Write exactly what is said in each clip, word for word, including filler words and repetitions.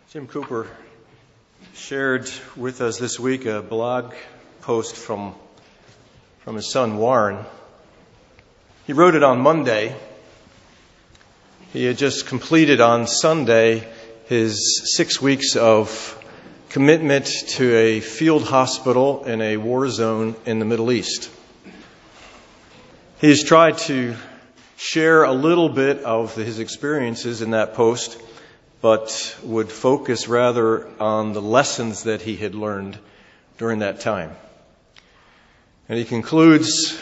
Jim Cooper shared with us this week a blog post from from his son Warren. He wrote it on Monday. He had just completed on Sunday his six weeks of commitment to a field hospital in a war zone in the Middle East. He has tried to share a little bit of his experiences in that post, but would focus rather on the lessons that he had learned during that time. And he concludes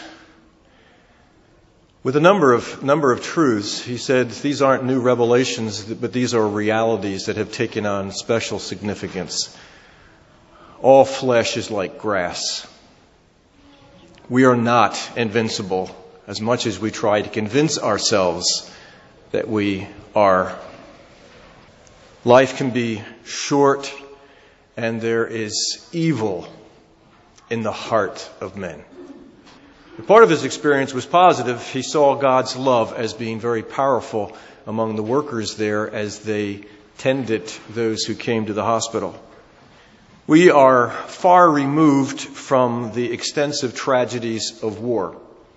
with a number of number of truths. He said these aren't new revelations, but these are realities that have taken on special significance. All flesh is like grass. We are not invincible, as much as we try to convince ourselves that we are. Life can be short, and there is evil in the heart of men. Part of his experience was positive. He saw God's love as being very powerful among the workers there as they tended those who came to the hospital. We are far removed from the extensive tragedies of war.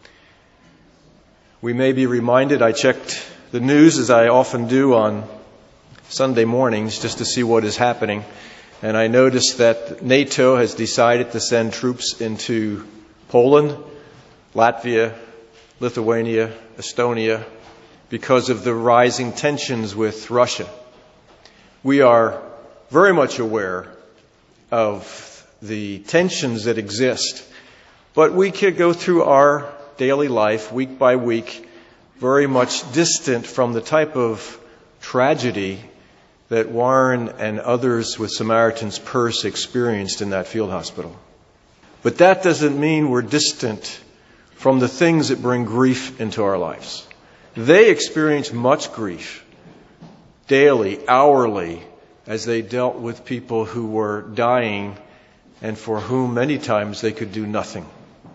We may be reminded, I checked the news as I often do on Sunday mornings just to see what is happening. And I noticed that NATO has decided to send troops into Poland, Latvia, Lithuania, Estonia, because of the rising tensions with Russia. We are very much aware of the tensions that exist, but we could go through our daily life, week by week, very much distant from the type of tragedy that Warren and others with Samaritan's Purse experienced in that field hospital. But that doesn't mean we're distant from the things that bring grief into our lives. They experienced much grief daily, hourly, as they dealt with people who were dying and for whom many times they could do nothing.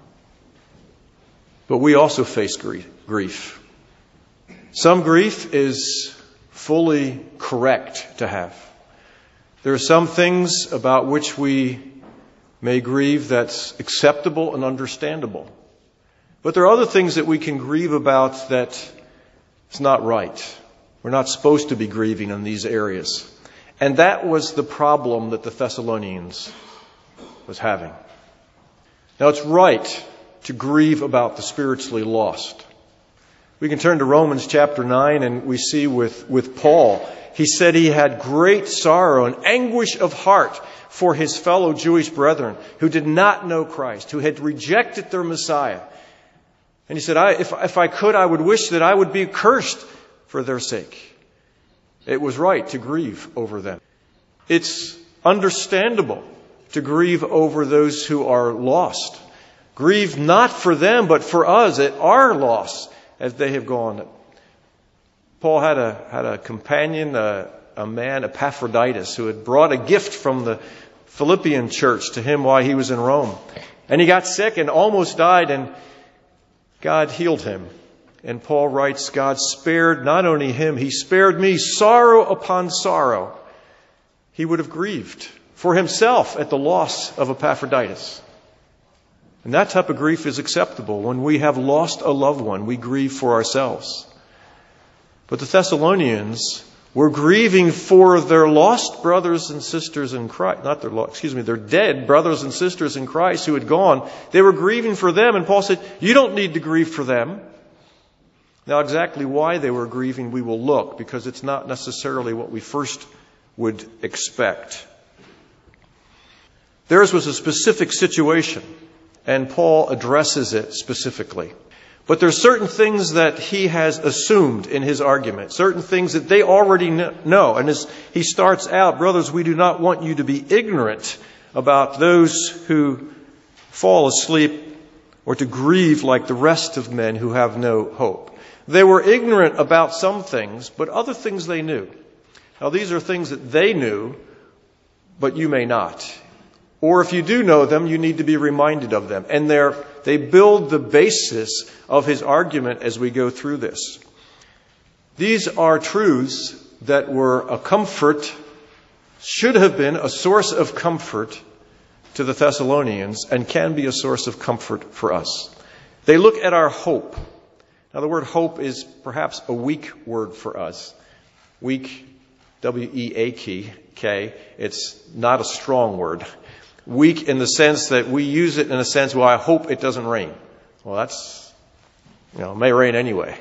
But we also face grief. Some grief is fully correct to have. There are some things about which we may grieve that's acceptable and understandable. But there are other things that we can grieve about that it's not right. We're not supposed to be grieving in these areas. And that was the problem that the Thessalonians was having. Now it's right to grieve about the spiritually lost. We can turn to Romans chapter nine and we see with, with Paul, he said he had great sorrow and anguish of heart for his fellow Jewish brethren who did not know Christ, who had rejected their Messiah. And he said, I, if, if I could, I would wish that I would be cursed for their sake. It was right to grieve over them. It's understandable to grieve over those who are lost. Grieve not for them, but for us at our loss as they have gone. Paul had a had a companion, a, a man, Epaphroditus, who had brought a gift from the Philippian church to him while he was in Rome. And he got sick and almost died, and God healed him. And Paul writes, God spared not only him, he spared me sorrow upon sorrow. He would have grieved for himself at the loss of Epaphroditus. And that type of grief is acceptable. When we have lost a loved one, we grieve for ourselves. But the Thessalonians were grieving for their lost brothers and sisters in Christ. Not their lost, excuse me, their dead brothers and sisters in Christ who had gone. They were grieving for them. And Paul said, you don't need to grieve for them. Now, exactly why they were grieving, we will look, because it's not necessarily what we first would expect. Theirs was a specific situation, and Paul addresses it specifically. But there are certain things that he has assumed in his argument, certain things that they already know. And as he starts out, brothers, we do not want you to be ignorant about those who fall asleep or to grieve like the rest of men who have no hope. They were ignorant about some things, but other things they knew. Now, these are things that they knew, but you may not. Or if you do know them, you need to be reminded of them. And they're, they build the basis of his argument as we go through this. These are truths that were a comfort should have been a source of comfort to the Thessalonians and can be a source of comfort for us. They look at our hope. Now, the word hope is perhaps a weak word for us. Weak, W E A K. It's not a strong word. Weak in the sense that we use it in a sense, well, I hope it doesn't rain. Well, that's, you know, it may rain anyway.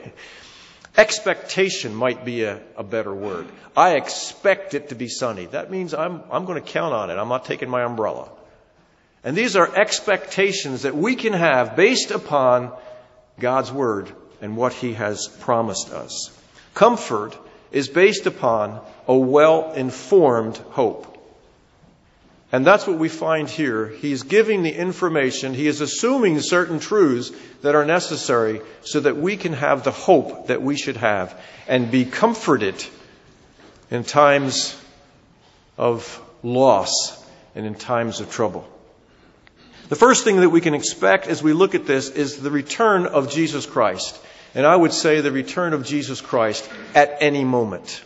Expectation might be a, a better word. I expect it to be sunny. That means I'm, I'm going to count on it. I'm not taking my umbrella. And these are expectations that we can have based upon God's Word and what He has promised us. Comfort is based upon a well-informed hope. And that's what we find here. He's giving the information. He is assuming certain truths that are necessary so that we can have the hope that we should have and be comforted in times of loss and in times of trouble. The first thing that we can expect as we look at this is the return of Jesus Christ. And I would say the return of Jesus Christ at any moment.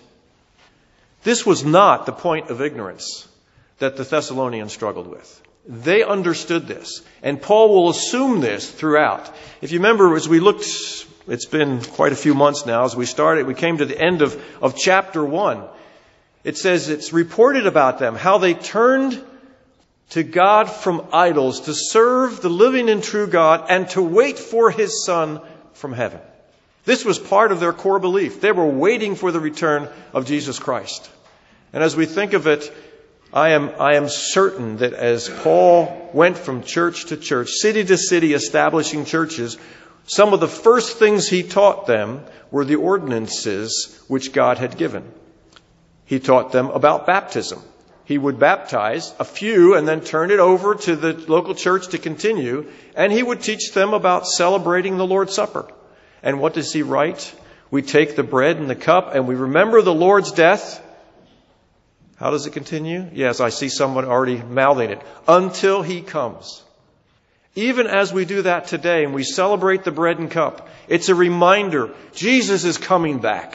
This was not the point of ignorance that the Thessalonians struggled with. They understood this. And Paul will assume this throughout. If you remember, as we looked, it's been quite a few months now, as we started, we came to the end of, of chapter one. It says it's reported about them, how they turned to God from idols, to serve the living and true God, and to wait for His Son from heaven. This was part of their core belief. They were waiting for the return of Jesus Christ. And as we think of it, I am, I am certain that as Paul went from church to church, city to city, establishing churches, some of the first things he taught them were the ordinances which God had given. He taught them about baptism. He would baptize a few and then turn it over to the local church to continue. And he would teach them about celebrating the Lord's Supper. And what does he write? We take the bread and the cup and we remember the Lord's death. How does it continue? Yes, I see someone already mouthing it. Until He comes. Even as we do that today and we celebrate the bread and cup, it's a reminder Jesus is coming back.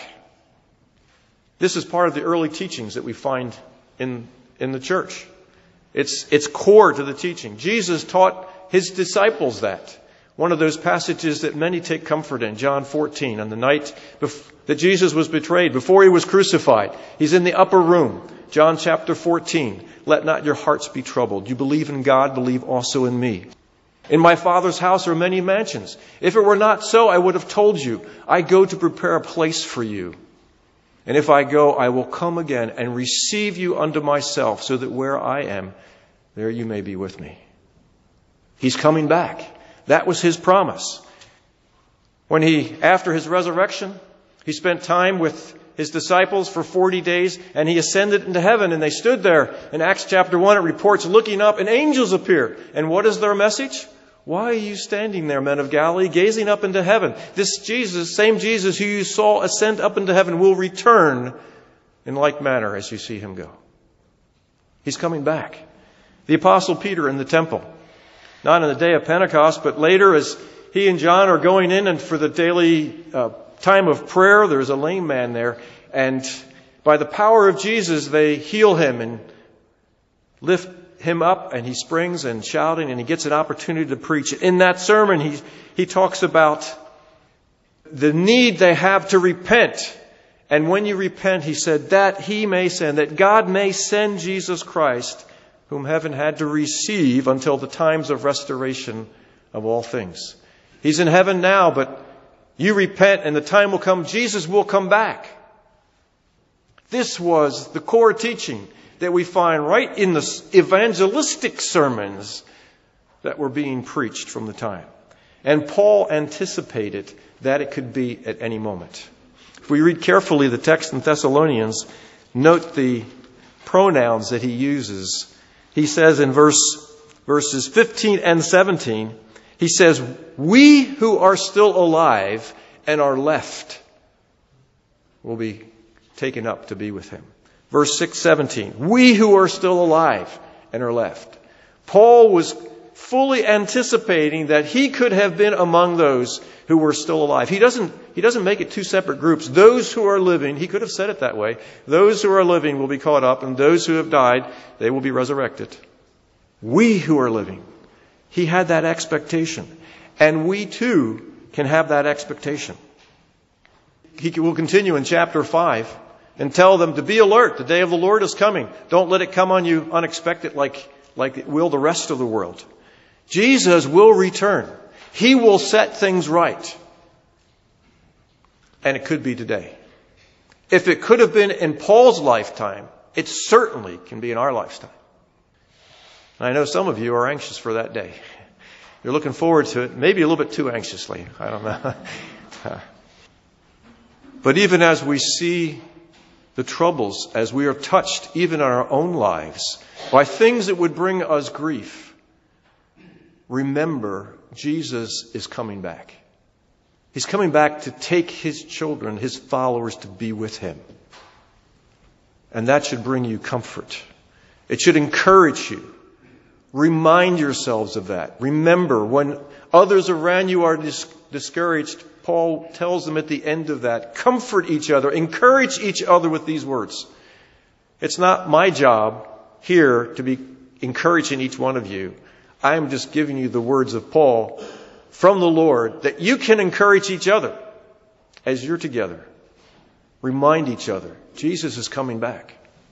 This is part of the early teachings that we find in, in the church. It's, it's core to the teaching. Jesus taught His disciples that. One of those passages that many take comfort in, John fourteen, on the night bef- that Jesus was betrayed, before He was crucified. He's in the upper room. John chapter fourteen, let not your hearts be troubled. You believe in God, believe also in me. In my Father's house are many mansions. If it were not so, I would have told you. I go to prepare a place for you. And if I go, I will come again and receive you unto myself, so that where I am, there you may be with me. He's coming back. That was His promise. When He, after His resurrection, He spent time with His disciples for forty days, and He ascended into heaven, and they stood there. In Acts chapter one, it reports, looking up, and angels appeared. And what is their message? Why are you standing there, men of Galilee, gazing up into heaven? This Jesus, same Jesus who you saw ascend up into heaven, will return in like manner as you see Him go. He's coming back. The Apostle Peter in the temple, not on the day of Pentecost, but later as he and John are going in and for the daily uh, time of prayer, there's a lame man there, and by the power of Jesus, they heal him and lift him up, and he springs and shouting, and he gets an opportunity to preach. In that sermon, he, he talks about the need they have to repent. And when you repent, he said, that He may send, that God may send Jesus Christ, whom heaven had to receive until the times of restoration of all things. He's in heaven now, but you repent and the time will come. Jesus will come back. This was the core teaching that we find right in the evangelistic sermons that were being preached from the time. And Paul anticipated that it could be at any moment. If we read carefully the text in Thessalonians, note the pronouns that he uses. He says in verse verses fifteen and seventeen, he says, we who are still alive and are left will be taken up to be with Him. Verse six, seventeen, we who are still alive and are left. Paul was fully anticipating that he could have been among those who were still alive. He doesn't, he doesn't make it two separate groups. Those who are living, he could have said it that way, those who are living will be caught up, and those who have died, they will be resurrected. We who are living, he had that expectation. And we too can have that expectation. He will continue in chapter five and tell them to be alert. The day of the Lord is coming. Don't let it come on you unexpected like, like it will the rest of the world. Jesus will return. He will set things right. And it could be today. If it could have been in Paul's lifetime, it certainly can be in our lifetime. And I know some of you are anxious for that day. You're looking forward to it, maybe a little bit too anxiously. I don't know. But even as we see the troubles, as we are touched even in our own lives by things that would bring us grief, remember, Jesus is coming back. He's coming back to take his children, his followers, to be with him. And that should bring you comfort. It should encourage you. Remind yourselves of that. Remember, when others around you are dis- discouraged, Paul tells them at the end of that, comfort each other, encourage each other with these words. It's not my job here to be encouraging each one of you. I am just giving you the words of Paul from the Lord that you can encourage each other as you're together. Remind each other, Jesus is coming back.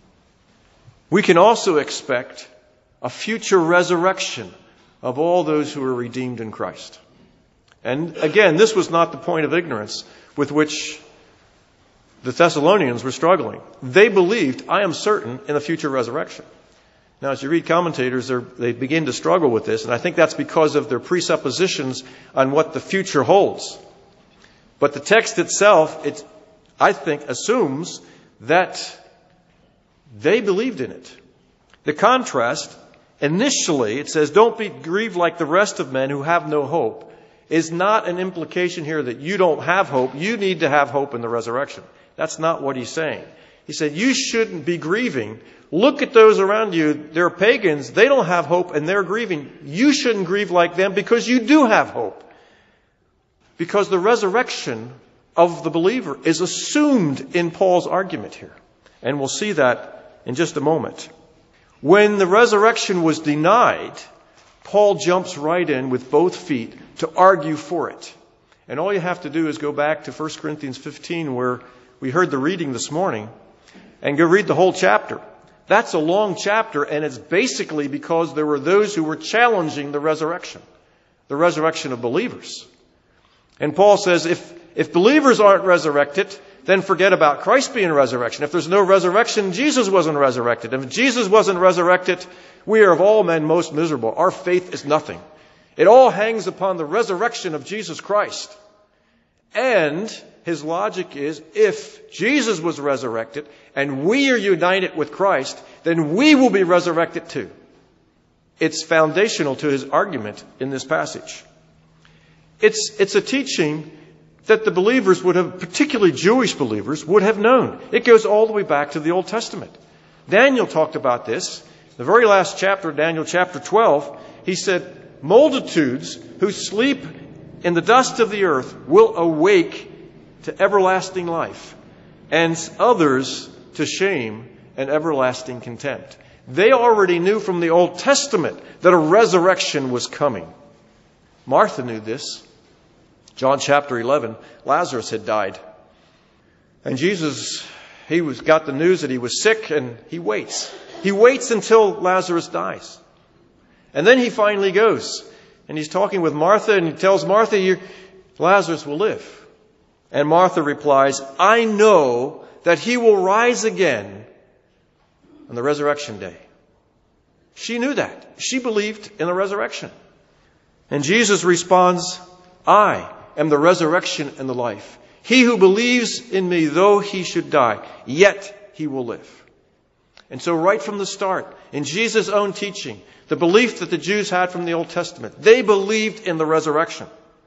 We can also expect a future resurrection of all those who are redeemed in Christ. And again, this was not the point of ignorance with which the Thessalonians were struggling. They believed, I am certain, in a future resurrection. Now, as you read commentators, they begin to struggle with this, and I think that's because of their presuppositions on what the future holds. But the text itself, it, I think, assumes that they believed in it. The contrast, initially, it says, don't be grieved like the rest of men who have no hope, is not an implication here that you don't have hope. You need to have hope in the resurrection. That's not what he's saying. He said, you shouldn't be grieving. Look at those around you. They're pagans. They don't have hope and they're grieving. You shouldn't grieve like them because you do have hope. Because the resurrection of the believer is assumed in Paul's argument here. And we'll see that in just a moment. When the resurrection was denied, Paul jumps right in with both feet to argue for it. And all you have to do is go back to First Corinthians fifteen, where we heard the reading this morning, and go read the whole chapter. That's a long chapter, and it's basically because there were those who were challenging the resurrection, the resurrection of believers. And Paul says, if, if believers aren't resurrected, then forget about Christ being resurrection. If there's no resurrection, Jesus wasn't resurrected. If Jesus wasn't resurrected, we are of all men most miserable. Our faith is nothing. It all hangs upon the resurrection of Jesus Christ. And his logic is, if Jesus was resurrected and we are united with Christ, then we will be resurrected too. It's foundational to his argument in this passage. It's, it's a teaching that the believers would have, particularly Jewish believers, would have known. It goes all the way back to the Old Testament. Daniel talked about this. The very last chapter, Daniel chapter twelve, he said, multitudes who sleep in the dust of the earth will awake to everlasting life, and others to shame and everlasting contempt. They already knew from the Old Testament that a resurrection was coming. Martha knew this. John chapter eleven, Lazarus had died. And Jesus, he was got the news that he was sick, and he waits. He waits until Lazarus dies. And then he finally goes. And he's talking with Martha, and he tells Martha, you, Lazarus will live. And Martha replies, I know that he will rise again on the resurrection day. She knew that. She believed in the resurrection. And Jesus responds, I am the resurrection and the life. He who believes in me, though he should die, yet he will live. And so right from the start, in Jesus' own teaching, the belief that the Jews had from the Old Testament, they believed in the resurrection.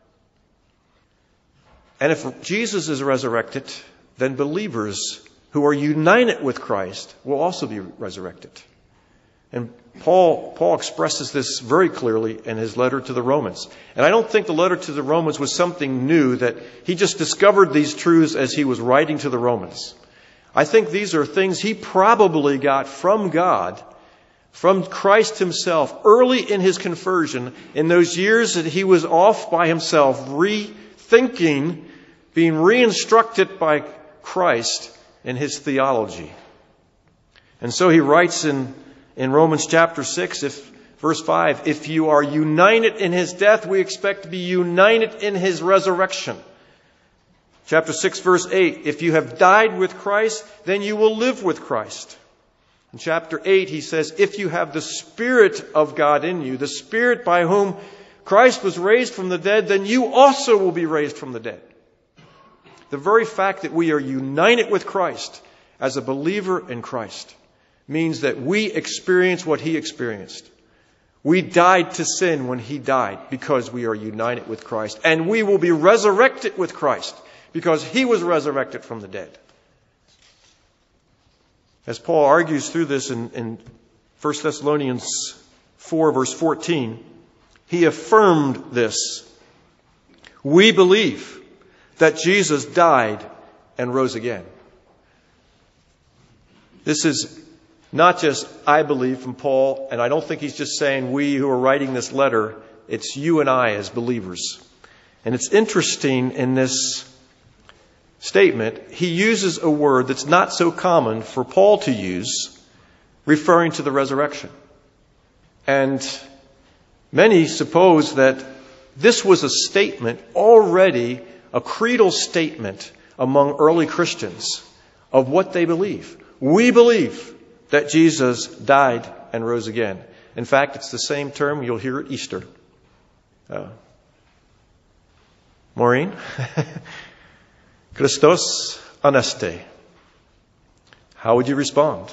And if Jesus is resurrected, then believers who are united with Christ will also be resurrected. And Paul, Paul expresses this very clearly in his letter to the Romans. And I don't think the letter to the Romans was something new, that he just discovered these truths as he was writing to the Romans. I think these are things he probably got from God, from Christ himself, early in his conversion, in those years that he was off by himself, rethinking, being re-instructed by Christ in his theology. And so he writes in In Romans chapter six, if, verse five, if you are united in his death, we expect to be united in his resurrection. Chapter six, verse eight, if you have died with Christ, then you will live with Christ. In chapter eight, he says, if you have the Spirit of God in you, the Spirit by whom Christ was raised from the dead, then you also will be raised from the dead. The very fact that we are united with Christ as a believer in Christ means that we experience what he experienced. We died to sin when he died because we are united with Christ. And we will be resurrected with Christ because he was resurrected from the dead. As Paul argues through this in, in First Thessalonians four, verse fourteen, he affirmed this. We believe that Jesus died and rose again. This is not just, I believe, from Paul, and I don't think he's just saying we who are writing this letter. It's you and I as believers. And it's interesting in this statement, he uses a word that's not so common for Paul to use, referring to the resurrection. And many suppose that this was a statement, already a creedal statement among early Christians of what they believe. We believe that Jesus died and rose again. In fact, it's the same term you'll hear at Easter. Uh, Maureen? Christos aneste. How would you respond?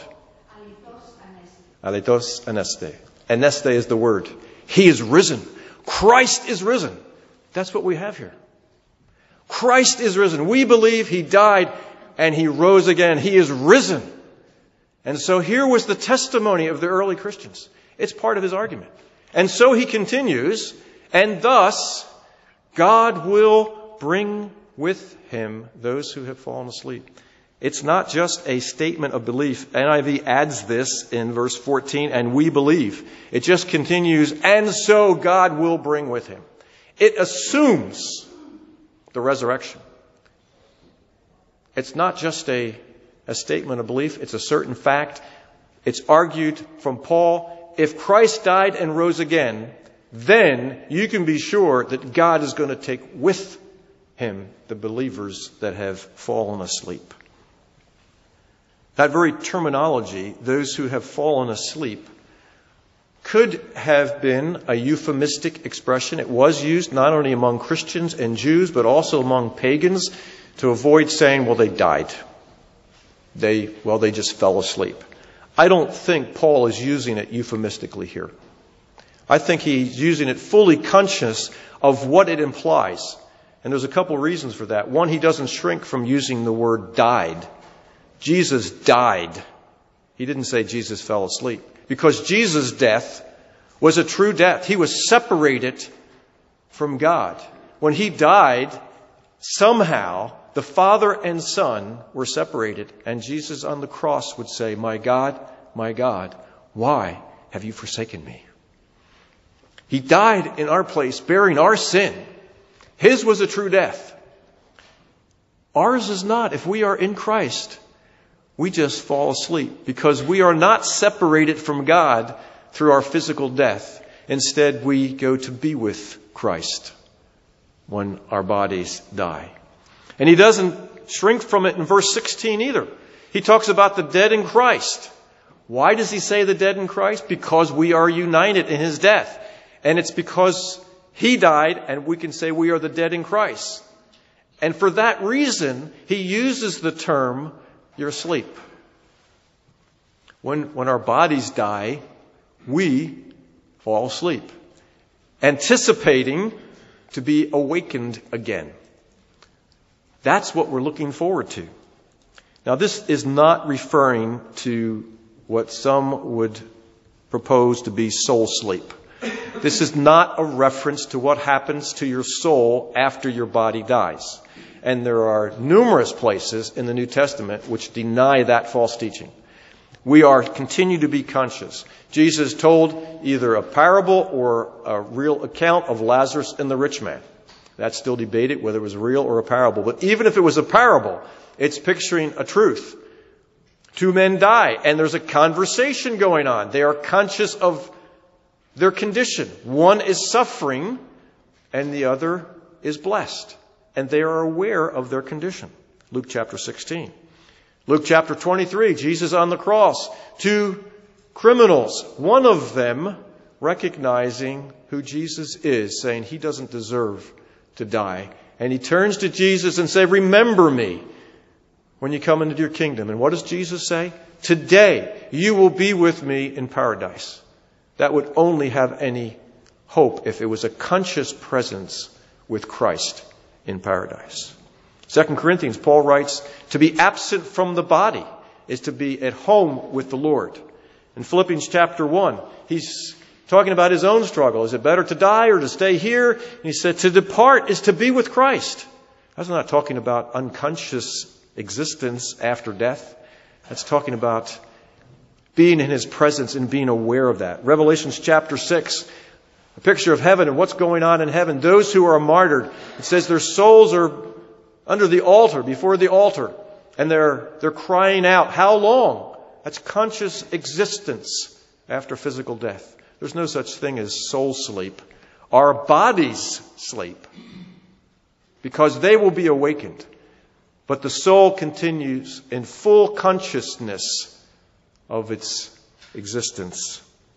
Alithos aneste. Aneste is the word. He is risen. Christ is risen. That's what we have here. Christ is risen. We believe he died and he rose again. He is risen. And so here was the testimony of the early Christians. It's part of his argument. And so he continues, and thus God will bring with him those who have fallen asleep. It's not just a statement of belief. N I V adds this in verse fourteen, and we believe. It just continues, and so God will bring with him. It assumes the resurrection. It's not just a A statement of belief. It's a certain fact. It's argued from Paul. If Christ died and rose again, then you can be sure that God is going to take with him the believers that have fallen asleep. That very terminology, those who have fallen asleep, could have been a euphemistic expression. It was used not only among Christians and Jews, but also among pagans to avoid saying, well, they died. They, well, they just fell asleep. I don't think Paul is using it euphemistically here. I think he's using it fully conscious of what it implies. And there's a couple of reasons for that. One, he doesn't shrink from using the word died. Jesus died. He didn't say Jesus fell asleep. Because Jesus' death was a true death. He was separated from God. When he died, somehow the Father and Son were separated, and Jesus on the cross would say, my God, my God, why have you forsaken me? He died in our place, bearing our sin. His was a true death. Ours is not. If we are in Christ, we just fall asleep because we are not separated from God through our physical death. Instead, we go to be with Christ when our bodies die. And he doesn't shrink from it in verse sixteen either. He talks about the dead in Christ. Why does he say the dead in Christ? Because we are united in his death. And it's because he died, and we can say we are the dead in Christ. And for that reason, he uses the term, you're asleep. When, when our bodies die, we fall asleep, anticipating to be awakened again. That's what we're looking forward to. Now, this is not referring to what some would proposed to be soul sleep. This is not a reference to what happens to your soul after your body dies. And there are numerous places in the New Testament which deny that false teaching. We are continue to be conscious. Jesus told either a parable or a real account of Lazarus and the rich man. That's still debated whether it was real or a parable. But even if it was a parable, it's picturing a truth. Two men die, and there's a conversation going on. They are conscious of their condition. One is suffering, and the other is blessed. And they are aware of their condition. Luke chapter sixteen. Luke chapter twenty-three, Jesus on the cross. Two criminals, one of them recognizing who Jesus is, saying he doesn't deserve to die. And he turns to Jesus and says, remember me when you come into your kingdom. And what does Jesus say? Today you will be with me in paradise. That would only have any hope if it was a conscious presence with Christ in paradise. Second Corinthians, Paul writes, to be absent from the body is to be at home with the Lord. In Philippians chapter one, he's talking about his own struggle. Is it better to die or to stay here? And he said, to depart is to be with Christ. That's not talking about unconscious existence after death. That's talking about being in his presence and being aware of that. Revelations chapter six, a picture of heaven and what's going on in heaven. Those who are martyred, it says their souls are under the altar, before the altar, and they're they're crying out, how long? That's conscious existence after physical death. There's no such thing as soul sleep. Our bodies sleep because they will be awakened. But the soul continues in full consciousness of its existence.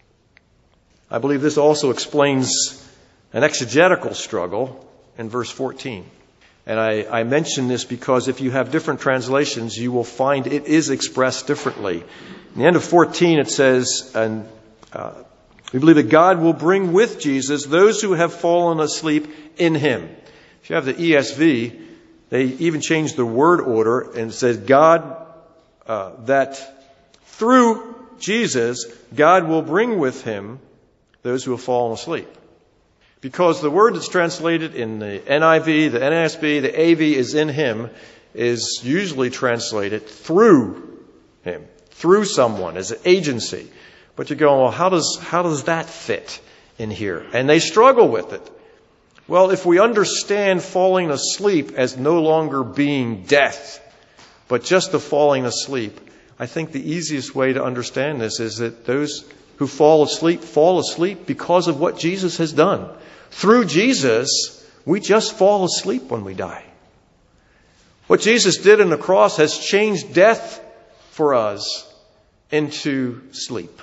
I believe this also explains an exegetical struggle in verse fourteen. And I, I mention this because if you have different translations, you will find it is expressed differently. In the end of fourteen, it says, and uh, we believe that God will bring with Jesus those who have fallen asleep in him. If you have the E S V, they even changed the word order and said, God, uh, that through Jesus, God will bring with him those who have fallen asleep. Because the word that's translated in the N I V, the N A S B, the A V is in him, is usually translated through him, through someone as an agency. But you're going, well, how does, how does that fit in here? And they struggle with it. Well, if we understand falling asleep as no longer being death, but just the falling asleep, I think the easiest way to understand this is that those who fall asleep, fall asleep because of what Jesus has done. Through Jesus, we just fall asleep when we die. What Jesus did on the cross has changed death for us into sleep.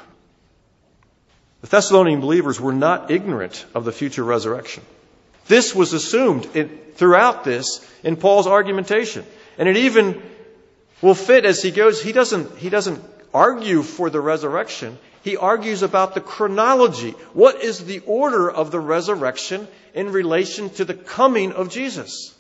The Thessalonian believers were not ignorant of the future resurrection. This was assumed in, throughout this in Paul's argumentation. And it even will fit as he goes. He doesn't, he doesn't argue for the resurrection. He argues about the chronology. What is the order of the resurrection in relation to the coming of Jesus?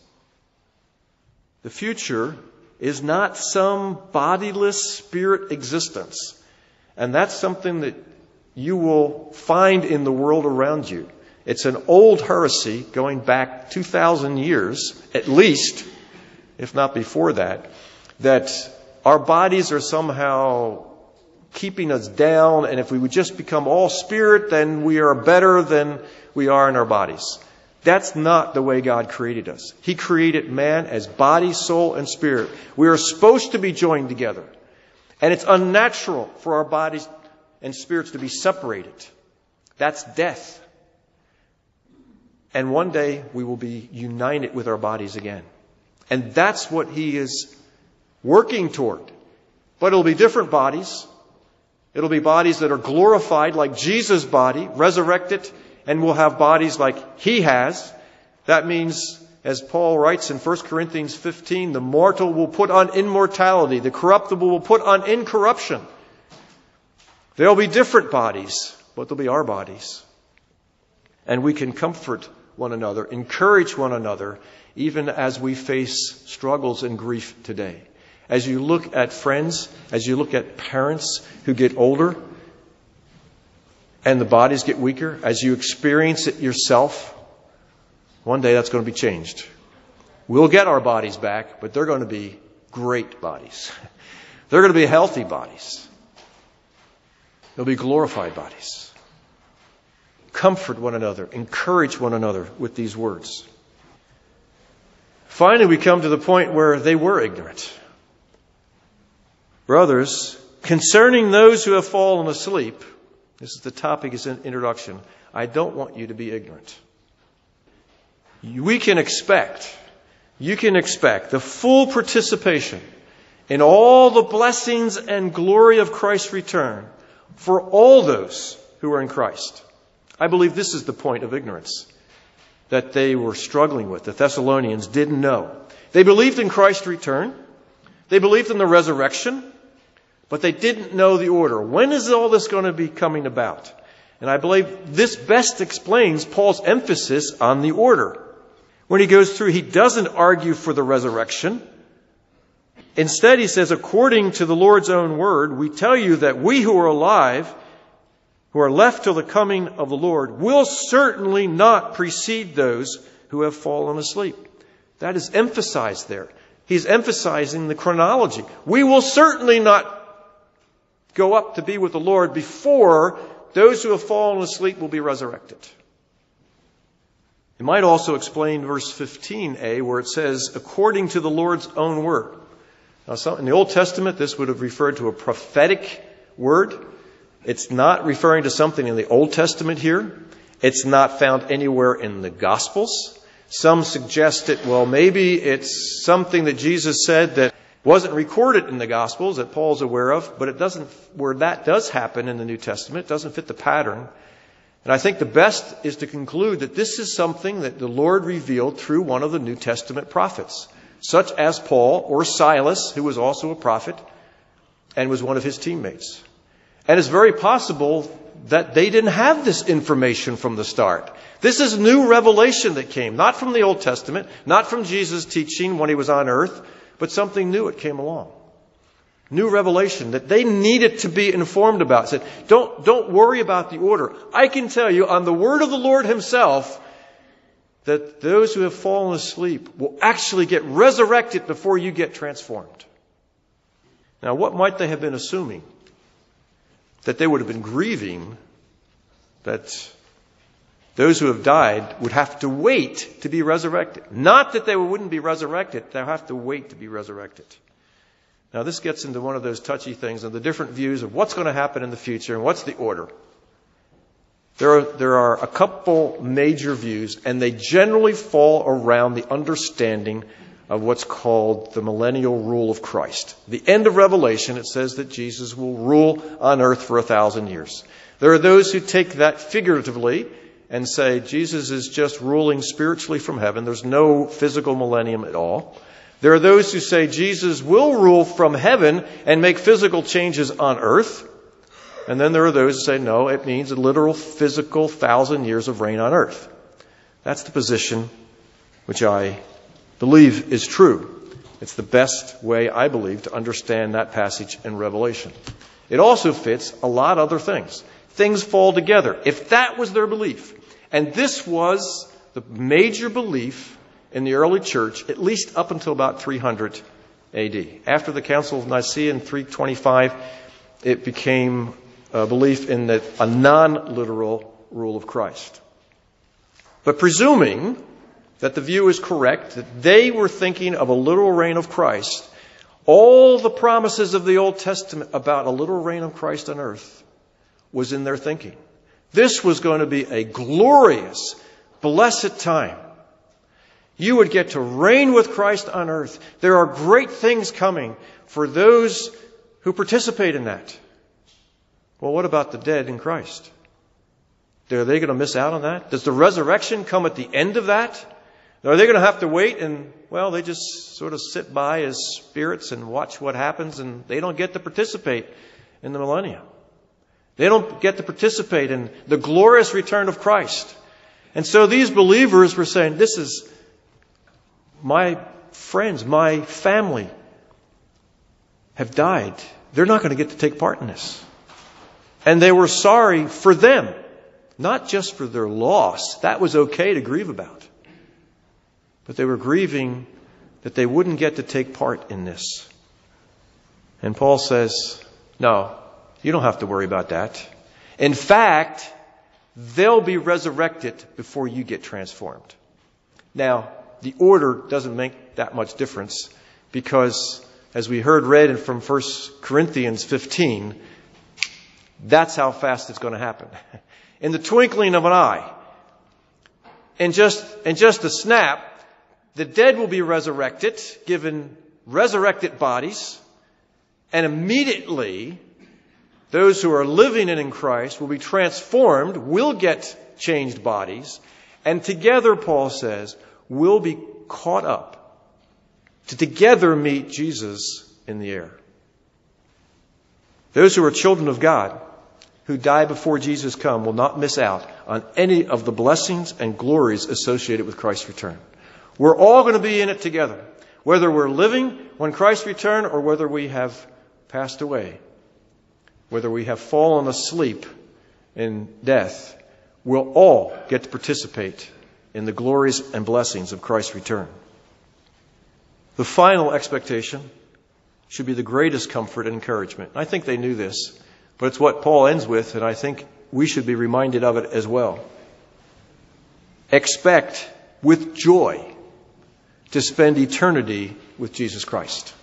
The future is not some bodiless spirit existence. And that's something that you will find in the world around you. It's an old heresy going back two thousand years, at least, if not before that, that our bodies are somehow keeping us down, and if we would just become all spirit, then we are better than we are in our bodies. That's not the way God created us. He created man as body, soul, and spirit. We are supposed to be joined together. And it's unnatural for our bodies and spirits to be separated. That's death. And one day we will be united with our bodies again. And that's what he is working toward. But it'll be different bodies. It'll be bodies that are glorified like Jesus' body, resurrected, and we'll have bodies like he has. That means, as Paul writes in First Corinthians fifteen, the mortal will put on immortality, the corruptible will put on incorruption. There'll be different bodies, but they'll be our bodies. And we can comfort one another, encourage one another, even as we face struggles and grief today. As you look at friends, as you look at parents who get older, and the bodies get weaker, as you experience it yourself, one day that's going to be changed. We'll get our bodies back, but they're going to be great bodies. They're going to be healthy bodies. They'll be glorified bodies. Comfort one another. Encourage one another with these words. Finally, we come to the point where they were ignorant. Brothers, concerning those who have fallen asleep, this is the topic, is an introduction. I don't want you to be ignorant. We can expect, you can expect the full participation in all the blessings and glory of Christ's return for all those who are in Christ. I believe this is the point of ignorance that they were struggling with. The Thessalonians didn't know. They believed in Christ's return. They believed in the resurrection. But they didn't know the order. When is all this going to be coming about? And I believe this best explains Paul's emphasis on the order. When he goes through, he doesn't argue for the resurrection. Instead, he says, according to the Lord's own word, we tell you that we who are alive, who are left till the coming of the Lord, will certainly not precede those who have fallen asleep. That is emphasized there. He's emphasizing the chronology. We will certainly not go up to be with the Lord before those who have fallen asleep will be resurrected. It might also explain verse fifteen a, where it says, according to the Lord's own word. Now, some, in the Old Testament, this would have referred to a prophetic word. It's not referring to something in the Old Testament here. It's not found anywhere in the Gospels. Some suggest it, well, maybe it's something that Jesus said that wasn't recorded in the Gospels that Paul's aware of, but it doesn't, where that does happen in the New Testament, it doesn't fit the pattern. And I think the best is to conclude that this is something that the Lord revealed through one of the New Testament prophets, such as Paul or Silas, who was also a prophet and was one of his teammates. And it's very possible that they didn't have this information from the start. This is new revelation that came, not from the Old Testament, not from Jesus' teaching when he was on earth, but something new that came along. New revelation that they needed to be informed about. It said, don't, don't worry about the order. I can tell you on the word of the Lord himself that those who have fallen asleep will actually get resurrected before you get transformed. Now, what might they have been assuming? That they would have been grieving that those who have died would have to wait to be resurrected. Not that they wouldn't be resurrected, they'll have to wait to be resurrected. Now this gets into one of those touchy things of the different views of what's going to happen in the future and what's the order. There are, there are a couple major views, and they generally fall around the understanding of what's called the millennial rule of Christ. The end of Revelation, it says that Jesus will rule on earth for a thousand years. There are those who take that figuratively and say Jesus is just ruling spiritually from heaven. There's no physical millennium at all. There are those who say Jesus will rule from heaven and make physical changes on earth. And then there are those who say, no, it means a literal physical thousand years of reign on earth. That's the position which I believe is true. It's the best way, I believe, to understand that passage in Revelation. It also fits a lot of other things. Things fall together. If that was their belief, and this was the major belief in the early church, at least up until about three hundred A D. After the Council of Nicaea in three twenty-five, it became a belief in the, a non-literal rule of Christ. But presuming that the view is correct, that they were thinking of a literal reign of Christ, all the promises of the Old Testament about a literal reign of Christ on earth was in their thinking. This was going to be a glorious, blessed time. You would get to reign with Christ on earth. There are great things coming for those who participate in that. Well, what about the dead in Christ? Are they going to miss out on that? Does the resurrection come at the end of that? Are they going to have to wait and, well, they just sort of sit by as spirits and watch what happens, and they don't get to participate in the millennium? They don't get to participate in the glorious return of Christ. And so these believers were saying, this is my friends, my family have died. They're not going to get to take part in this. And they were sorry for them, not just for their loss. That was okay to grieve about. But they were grieving that they wouldn't get to take part in this. And Paul says, no, you don't have to worry about that. In fact, they'll be resurrected before you get transformed. Now, the order doesn't make that much difference because, as we heard read from First Corinthians fifteen, that's how fast it's going to happen. In the twinkling of an eye, in just, in just a snap, the dead will be resurrected, given resurrected bodies, and immediately those who are living in Christ will be transformed, will get changed bodies, and together, Paul says, will be caught up to together meet Jesus in the air. Those who are children of God, who die before Jesus comes, will not miss out on any of the blessings and glories associated with Christ's return. We're all going to be in it together, whether we're living when Christ returns or whether we have passed away, whether we have fallen asleep in death. We'll all get to participate in the glories and blessings of Christ's return. The final expectation should be the greatest comfort and encouragement. I think they knew this, but it's what Paul ends with, and I think we should be reminded of it as well. Expect with joy to spend eternity with Jesus Christ.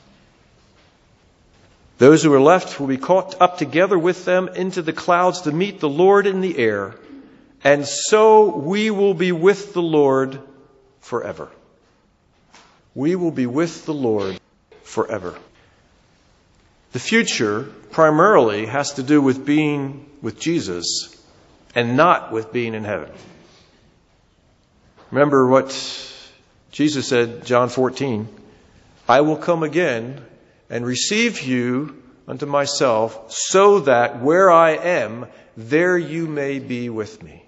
Those who are left will be caught up together with them into the clouds to meet the Lord in the air, and so we will be with the Lord forever. We will be with the Lord forever. The future primarily has to do with being with Jesus and not with being in heaven. Remember what Jesus said, John fourteen, I will come again and receive you unto myself, so that where I am, there you may be with me.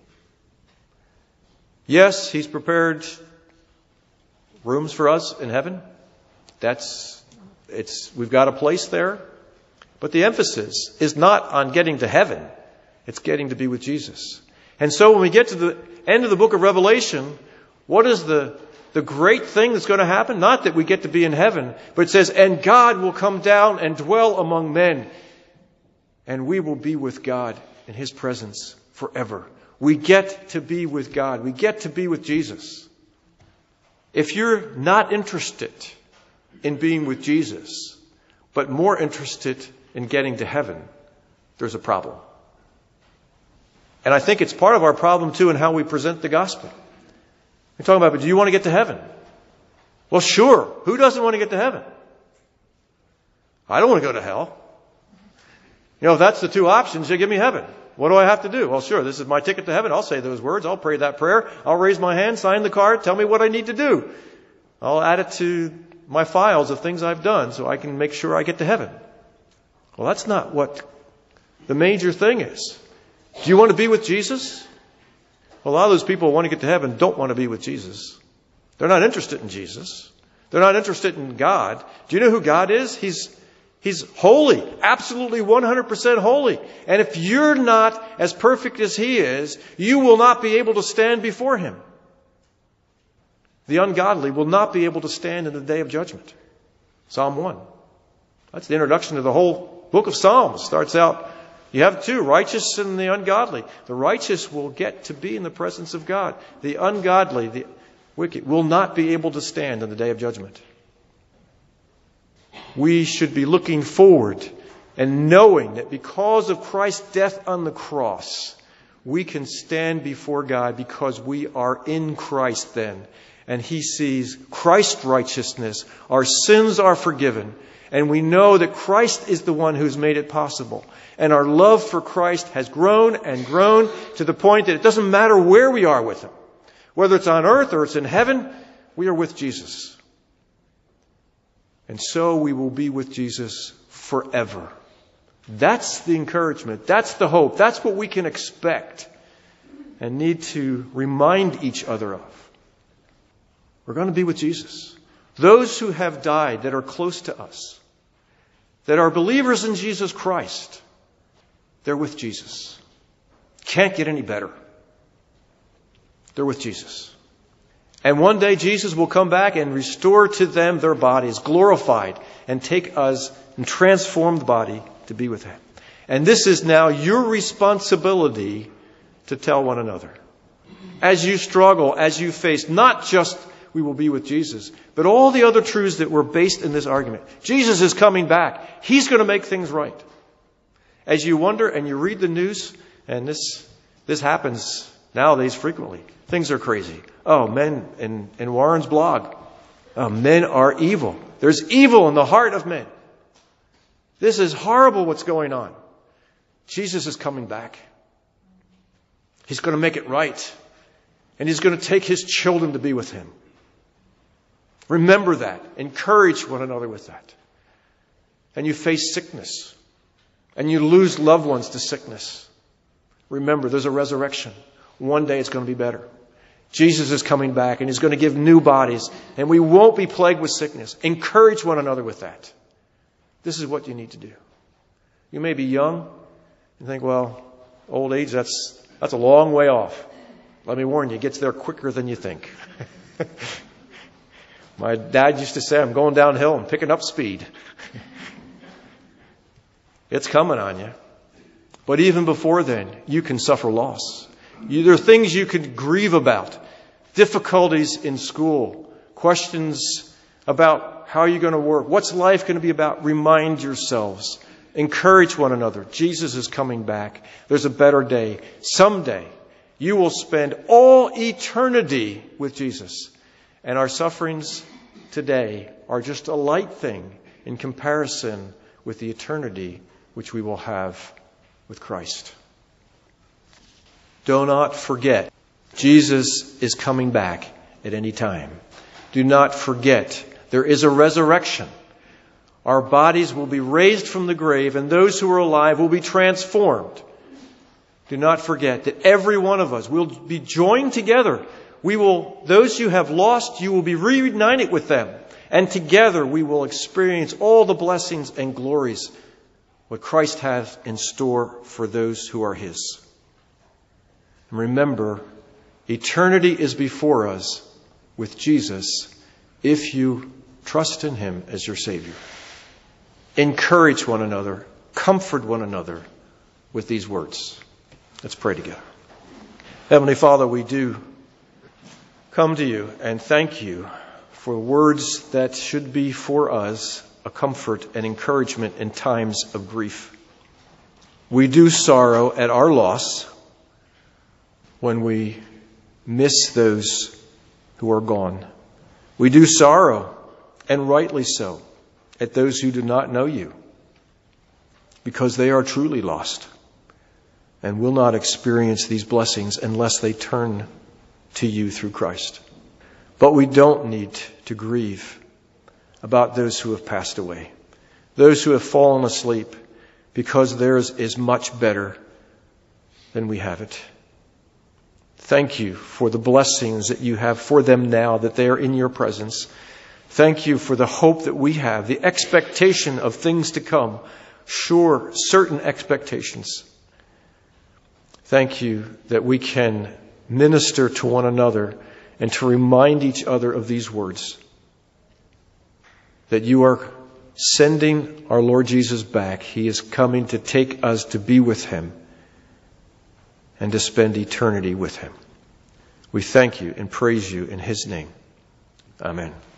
Yes, He's prepared rooms for us in heaven. That's, it's, we've got a place there. But the emphasis is not on getting to heaven. It's getting to be with Jesus. And so when we get to the end of the book of Revelation, what is the, the great thing that's going to happen? Not that we get to be in heaven, but it says, and God will come down and dwell among men. And we will be with God in His presence forever. We get to be with God. We get to be with Jesus. If you're not interested in being with Jesus, but more interested in getting to heaven, there's a problem. And I think it's part of our problem, too, in how we present the gospel. We're talking about, but do you want to get to heaven? Well, sure. Who doesn't want to get to heaven? I don't want to go to hell. You know, if that's the two options, you give me heaven. What do I have to do? Well, sure, this is my ticket to heaven. I'll say those words. I'll pray that prayer. I'll raise my hand, sign the card, tell me what I need to do. I'll add it to my files of things I've done so I can make sure I get to heaven. Well, that's not what the major thing is. Do you want to be with Jesus? Well, a lot of those people who want to get to heaven don't want to be with Jesus. They're not interested in Jesus. They're not interested in God. Do you know who God is? He's He's holy, absolutely one hundred percent holy. And if you're not as perfect as He is, you will not be able to stand before Him. The ungodly will not be able to stand in the day of judgment. Psalm one. That's the introduction to the whole book of Psalms. Starts out, you have two, righteous and the ungodly. The righteous will get to be in the presence of God. The ungodly, the wicked, will not be able to stand in the day of judgment. We should be looking forward and knowing that because of Christ's death on the cross, we can stand before God because we are in Christ then. And He sees Christ's righteousness. Our sins are forgiven. And we know that Christ is the one who's made it possible. And our love for Christ has grown and grown to the point that it doesn't matter where we are with Him. Whether it's on earth or it's in heaven, we are with Jesus. And so we will be with Jesus forever. That's the encouragement. That's the hope. That's what we can expect and need to remind each other of. We're going to be with Jesus. Those who have died that are close to us, that are believers in Jesus Christ, they're with Jesus. Can't get any better. They're with Jesus. And one day Jesus will come back and restore to them their bodies, glorified, and take us and transform the body to be with Him. And this is now your responsibility to tell one another. As you struggle, as you face, not just we will be with Jesus, but all the other truths that were based in this argument. Jesus is coming back. He's going to make things right. As you wonder and you read the news, and this this happens nowadays frequently. Things are crazy. Oh, men in, in Warren's blog. Oh, men are evil. There's evil in the heart of men. This is horrible what's going on. Jesus is coming back. He's going to make it right. And He's going to take His children to be with Him. Remember that. Encourage one another with that. And you face sickness. And you lose loved ones to sickness. Remember, there's a resurrection. One day it's going to be better. Jesus is coming back and He's going to give new bodies. And we won't be plagued with sickness. Encourage one another with that. This is what you need to do. You may be young and think, well, old age, that's that's a long way off. Let me warn you, it gets there quicker than you think. My dad used to say, I'm going downhill and picking up speed. It's coming on you. But even before then, you can suffer loss. You, there are things you could grieve about. Difficulties in school. Questions about how you're going to work. What's life going to be about? Remind yourselves. Encourage one another. Jesus is coming back. There's a better day. Someday, you will spend all eternity with Jesus. And our sufferings today are just a light thing in comparison with the eternity which we will have with Christ. Do not forget, Jesus is coming back at any time. Do not forget, there is a resurrection. Our bodies will be raised from the grave, and those who are alive will be transformed. Do not forget that every one of us will be joined together. We will, those you have lost, you will be reunited with them. And together we will experience all the blessings and glories what Christ has in store for those who are His. And remember, eternity is before us with Jesus if you trust in Him as your Savior. Encourage one another, comfort one another with these words. Let's pray together. Heavenly Father, we do come to You and thank You for words that should be for us a comfort and encouragement in times of grief. We do sorrow at our loss when we miss those who are gone. We do sorrow, and rightly so, at those who do not know You, because they are truly lost and will not experience these blessings unless they turn to You through Christ. But we don't need to grieve about those who have passed away, those who have fallen asleep, because theirs is much better than we have it. Thank You for the blessings that You have for them now, that they are in Your presence. Thank You for the hope that we have, the expectation of things to come, sure, certain expectations. Thank You that we can minister to one another and to remind each other of these words, that You are sending our Lord Jesus back. He is coming to take us to be with Him and to spend eternity with Him. We thank You and praise You in His name. Amen.